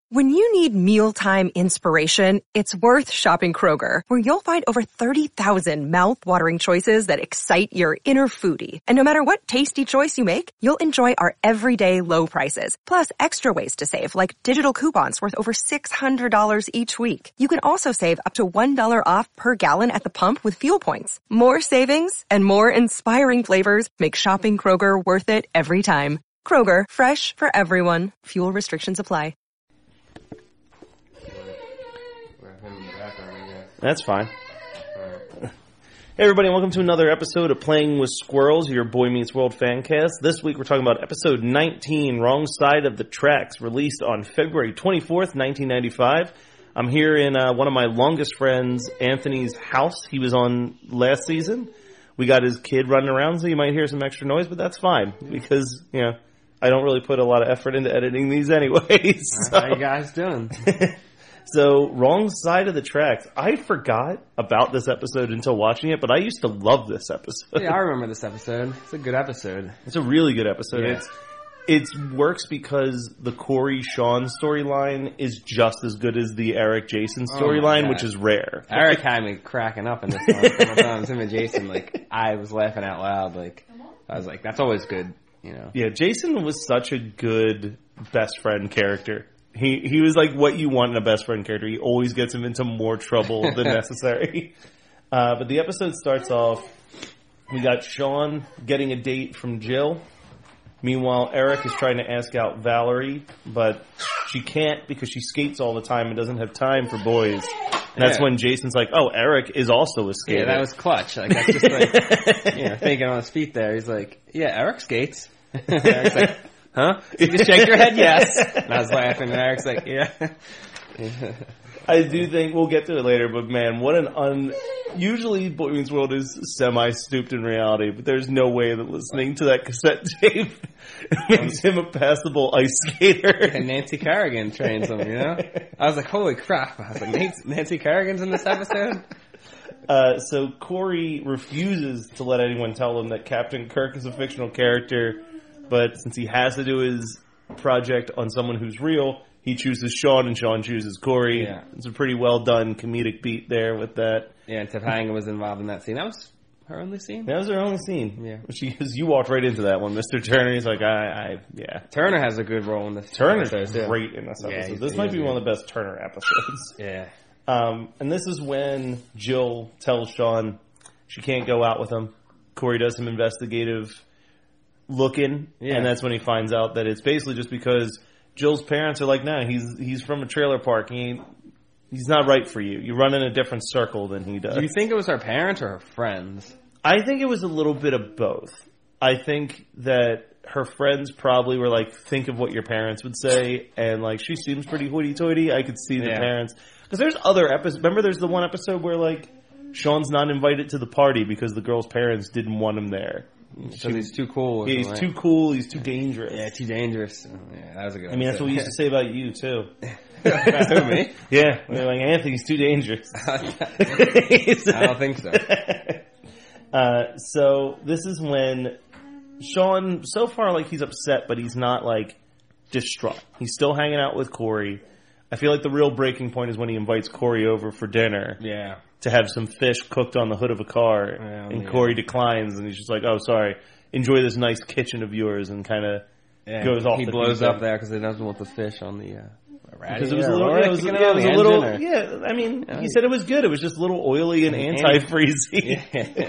When you need mealtime inspiration, it's worth shopping Kroger, where you'll find over 30,000 mouth-watering choices that excite your inner foodie. And no matter what tasty choice you make, you'll enjoy our everyday low prices, plus extra ways to save, like digital coupons worth over $600 each week. You can also save up to $1 off per gallon at the pump with fuel points. More savings and more inspiring flavors make shopping Kroger worth it every time. Kroger, fresh for everyone. Fuel restrictions apply. That's fine. Hey everybody, and welcome to another episode of Playing with Squirrels, your Boy Meets World fancast. This week we're talking about episode 19, Wrong Side of the Tracks, released on February 24th, 1995. I'm here in one of my longest friends, Anthony's house. He was on last season. We got his kid running around, so you might hear some extra noise, but that's fine, because, you know, I don't really put a lot of effort into editing these anyways. So. How you guys doing? So, Wrong Side of the Tracks. I forgot about this episode until watching it, but I used to love this episode. Yeah, I remember this episode. It's a good episode. It's a really good episode. Yeah. It works because the Corey-Sean storyline is just as good as the Eric-Jason storyline, which is rare. Eric had me cracking up in this one a couple times. Him and Jason, like, I was laughing out loud. Like, I was like, that's always good, you know? Yeah, Jason was such a good best friend character. He was like what you want in a best friend character. He always gets him into more trouble than necessary. But the episode starts off, we got Sean getting a date from Jill. Meanwhile, Eric is trying to ask out Valerie, but she can't because she skates all the time and doesn't have time for boys. And that's when Jason's like, oh, Eric is also a skater. Yeah, that was clutch. Like, that's just like, you know, thinking on his feet there. He's like, yeah, Eric skates. Eric's like, huh? You just shake your head, yes. And I was laughing, and Eric's like, yeah. I do think we'll get to it later, but man, what an usually Boy Meets World is semi-stooped in reality, but there's no way that listening to that cassette tape makes him a passable ice skater. And Nancy Kerrigan trains him, you know? I was like, holy crap. I was like, Nancy Kerrigan's in this episode? So Corey refuses to let anyone tell him that Captain Kirk is a fictional character, but since he has to do his project on someone who's real, he chooses Sean and Sean chooses Corey. Yeah. It's a pretty well done comedic beat there with that. Yeah, and Topanga was involved in that scene. That was her only scene? That was her only scene. Yeah. You walked right into that one. Mr. Turner, he's like, yeah. Turner has a good role in this. Turner's episode, great in this episode. Yeah, this might be one of the best Turner episodes. Yeah. And this is when Jill tells Sean she can't go out with him. Corey does some investigative looking, and that's when he finds out that it's basically just because Jill's parents are like, nah, he's from a trailer park. He's not right for you. You run in a different circle than he does. Do you think it was her parents or her friends? I think it was a little bit of both. I think that her friends probably were like, think of what your parents would say, and like, she seems pretty hoity-toity. I could see the parents. Because there's other episodes. Remember there's the one episode where like, Sean's not invited to the party because the girl's parents didn't want him there. Because he's too cool. Yeah, he's too cool. He's too dangerous. Yeah, too dangerous. Yeah, that was a good one. I mean, that's what we used to say about you, too. Who, me? Yeah. We're like, Anthony's too dangerous. I don't think so. So, this is when Sean, so far, like, he's upset, but he's not, like, distraught. He's still hanging out with Corey. I feel like the real breaking point is when he invites Corey over for dinner. Yeah. To have some fish cooked on the hood of a car, and Corey declines, and he's just like, "Oh, sorry, enjoy this nice kitchen of yours," and kind of goes off. He blows up there because he doesn't want the fish on the because it was a little, I mean, he said it was good. It was just a little oily and antifreezy.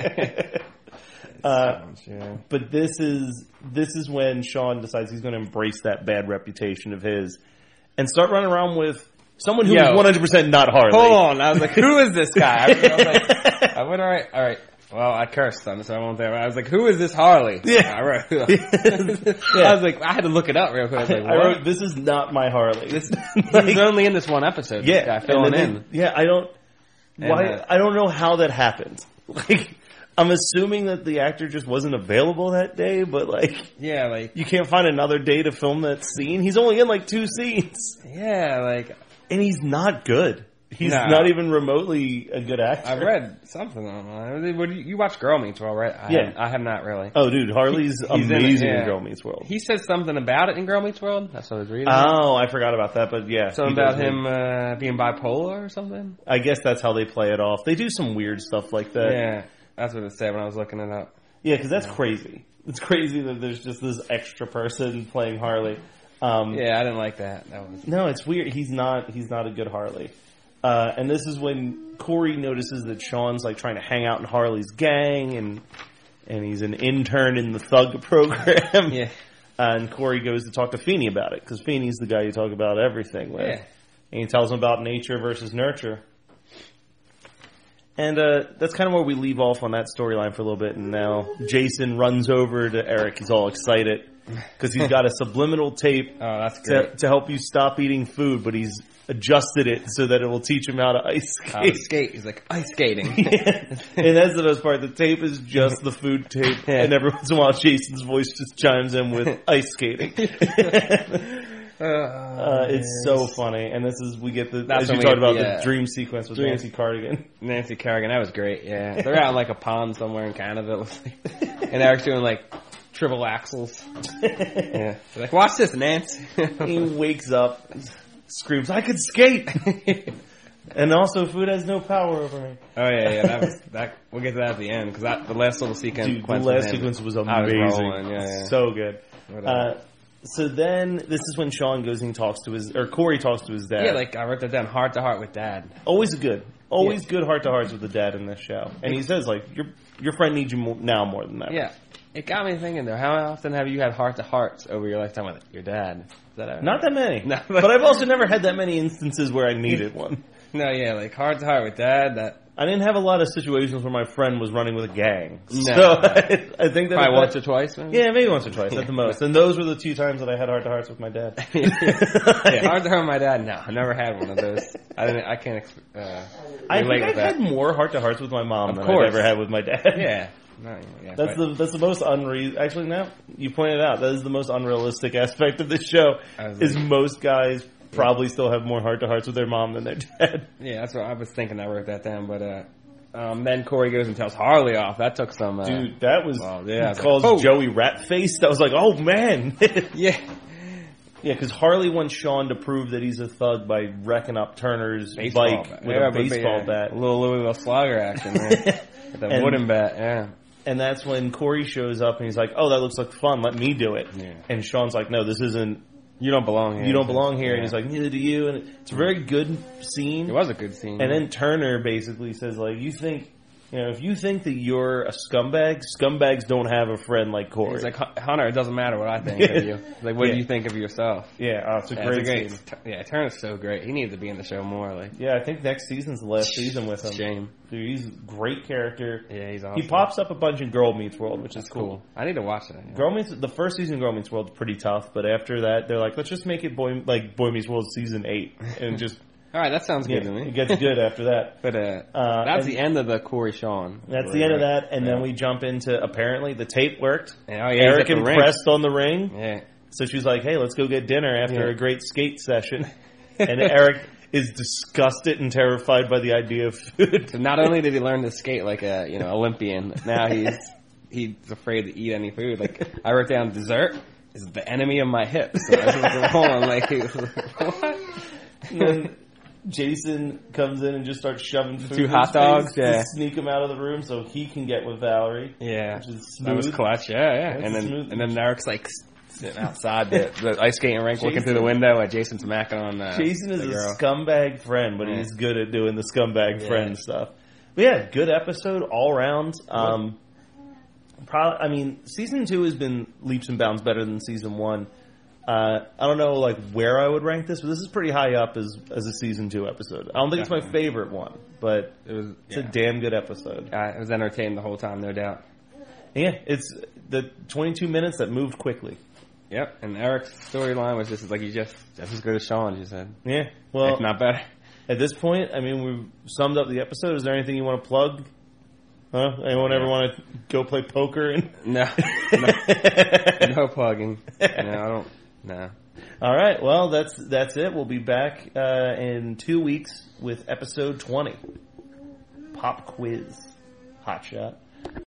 But this is when Sean decides he's going to embrace that bad reputation of his and start running around with someone who's 100% not Harley. Hold on. I was like, who is this guy? I went, all right. Well, I cursed on so I won't there. I was like, who is this Harley? Yeah. I was like, I had to look it up real quick. I wrote, this is not my Harley. He's only in this one episode. This guy filling in. Yeah, I don't know how that happened. Like, I'm assuming that the actor just wasn't available that day, but like, you can't find another day to film that scene. He's only in like 2 scenes. Yeah, like. And he's not good. He's not even remotely a good actor. I read something online. You watch Girl Meets World, right? I have not really. Oh, dude, Harley's amazing in Girl Meets World. He says something about it in Girl Meets World. That's what I was reading. Oh, I forgot about that, but yeah. Something about him being bipolar or something? I guess that's how they play it off. They do some weird stuff like that. Yeah, that's what it said when I was looking it up. Yeah, because that's crazy. It's crazy that there's just this extra person playing Harley. Yeah, I didn't like that. No, it's weird. He's not a good Harley. And this is when Corey notices that Sean's like trying to hang out in Harley's gang, and he's an intern in the Thug program. Yeah. And Corey goes to talk to Feeney about it, because Feeney's the guy you talk about everything with. Yeah. And he tells him about nature versus nurture. And that's kind of where we leave off on that storyline for a little bit. And now Jason runs over to Eric. He's all excited because he's got a subliminal tape to help you stop eating food, but he's adjusted it so that it will teach him how to ice skate. He's like, ice skating. Yeah. And that's the best part. The tape is just the food tape. Yeah. And every once in a while, Jason's voice just chimes in with ice skating. It's so funny, and we get as you talked about the dream sequence with Nancy Cardigan. Nancy Cardigan, that was great. Yeah, they're out in like a pond somewhere in Canada, and Eric's doing like triple axels. Yeah, they're like, watch this, Nancy. He wakes up, screams, "I could skate!" And also, food has no power over me. Oh yeah, that was that. We'll get to that at the end because the last little sequence. Dude, the last sequence was amazing. So good. So then, this is when Sean goes and talks to Corey talks to his dad. Yeah, like I wrote that down, heart to heart with Dad. Always good heart to hearts with the dad in this show. And he says like, your friend needs you now more than ever. Yeah, it got me thinking though. How often have you had heart to hearts over your lifetime with your dad? Not that many. No, but I've also never had that many instances where I needed one. No, yeah, like heart to heart with Dad. I didn't have a lot of situations where my friend was running with a gang. No. So I think that probably once or twice. Maybe? Yeah, maybe once or twice at the most. And those were the 2 times that I had heart to hearts with my dad. Yeah, heart to heart with my dad. No, I never had one of those. I can't. I think I've had more heart to hearts with my mom than I've ever had with my dad. Yeah. That's the most Actually, now you pointed out that is the most unrealistic aspect of this show. Is most guys probably still have more heart-to-hearts with their mom than their dad. Yeah, that's what I was thinking. I wrote that down, but then Corey goes and tells Harley off. That took some... Dude, that was... He calls Joey Rat-Faced. That was like, oh, man. Yeah. Yeah, because Harley wants Sean to prove that he's a thug by wrecking up Turner's bike with a baseball bat. A little Louisville Slugger action, man. With that wooden bat, yeah. And that's when Corey shows up and he's like, oh, that looks like fun. Let me do it. Yeah. And Sean's like, no, this isn't... You don't belong here. You don't belong here. Yeah. And he's like, neither do you. And it's a very good scene. It was a good scene. And then Turner basically says, like, if you think that you're a scumbag, scumbags don't have a friend like Corey. He's like, Hunter, it doesn't matter what I think of you. Like, what do you think of yourself? Yeah, it's a great scene. Yeah, Turner's so great. He needs to be in the show more. Like, yeah, I think next season's the last season with him. Shame. Dude, he's a great character. Yeah, he's awesome. He pops up a bunch in Girl Meets World, which is cool. I need to watch it. The first season of Girl Meets World is pretty tough, but after that, they're like, let's just make it Boy Meets World season 8, and just... All right, that sounds good to me. It gets good after that. But that's the end of the Corey Sean. That's the end of that, and then we jump into, apparently, the tape worked. Eric impressed on the ring. Yeah. So she's like, hey, let's go get dinner after a great skate session. And Eric is disgusted and terrified by the idea of food. So not only did he learn to skate like a Olympian, now he's afraid to eat any food. Like, I wrote down dessert is the enemy of my hips. So I was like, what? And then Jason comes in and just starts shoving food 2 hot dogs, to sneak him out of the room so he can get with Valerie. Yeah, which is smooth. That was clutch. Yeah. And then Eric's like sitting outside the ice skating rink, looking through the window at Jason's macking on. Jason is a scumbag friend, but he's good at doing the scumbag friend stuff. But yeah, good episode all around. Season 2 has been leaps and bounds better than season 1. I don't know where I would rank this, but this is pretty high up as a season 2 episode. I don't think it's my favorite one, but it's a damn good episode. It was entertaining the whole time, no doubt. Yeah, it's the 22 minutes that moved quickly. Yep, and Eric's storyline was just like just as good as Sean, you said. Yeah, well, if not better. At this point, we've summed up the episode. Is there anything you want to plug? Huh? Anyone ever want to go play poker? No plugging. No, I don't. No. All right. Well, that's it. We'll be back in 2 weeks with episode 20. Pop quiz. Hot shot.